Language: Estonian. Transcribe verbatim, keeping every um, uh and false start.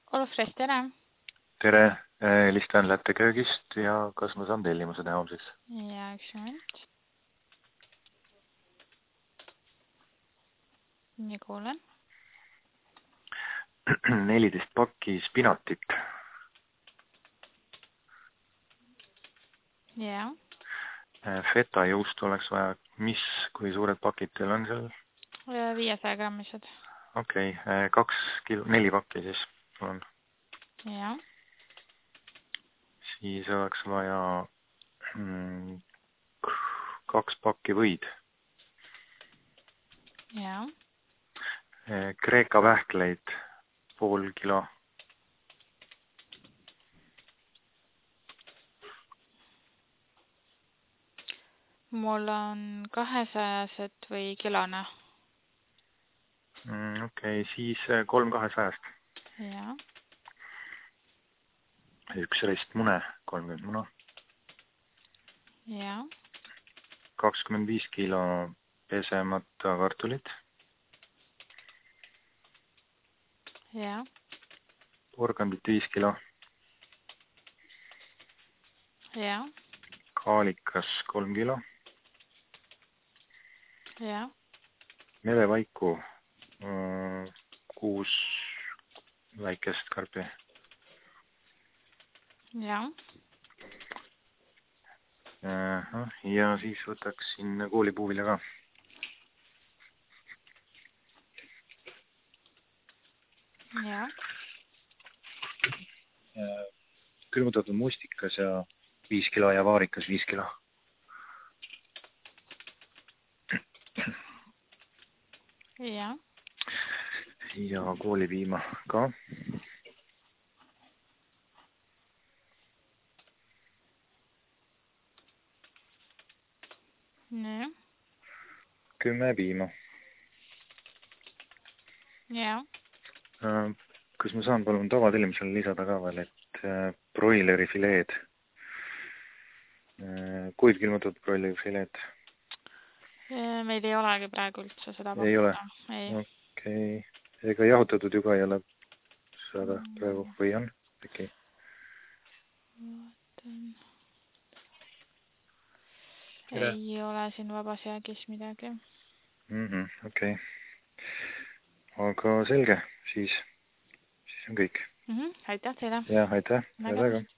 Olufres, tere! Tere, helistan Lätte köögist ja kas ma saan tellimuse teha homseks? Ja, üks moment. Nii kuulen. neliteist pakki spinatit. Ja. Feta juust oleks vaja. Mis, kui suured pakid teil on seal? viiesaja grammised. Okei, okay. kaks kilo, neli pakki siis on. Ja. Siis oleks vaja mm, kaks pakki võid. Ja. Kreeka pähkleid pool kilo. Mul on kahesajased või kilone. Mm, Okei, okay. Siis kolm kahesajast. Ja. Üks ristmune, kolmkümmend muna. Ja. kakskümmend viis kilo pesemata kartulit. Ja. Porgandit viis kilo. Ja. Kaalikas kolm kilo. Ja. Medevaiku kuus väikest karpi. Ja. Ja siis võtaksin koolipuuvilja ka. Ja. Külmutatud mustikas ja viis kilo ja vaarikas viis kilo. Ja. Ja koolipiima ka. Nii. Kümme piima. Ja. Kas ma saan palun tavatellimusele lisada ka veel, et broileri fileed, kuivkülmutatud broileri fileed? Meil ei olegi praegu üldse seda pakkuda. Ei ole? Ei. Okei. Ega jahutatud ju ka ei ole saada praegu või on? Okei. Ei ole siin vabas jäägis midagi. Mhm, okei. Aga selge, siis, siis on kõik. Mhm, aitäh teile. Ja, aitäh. Nägemist.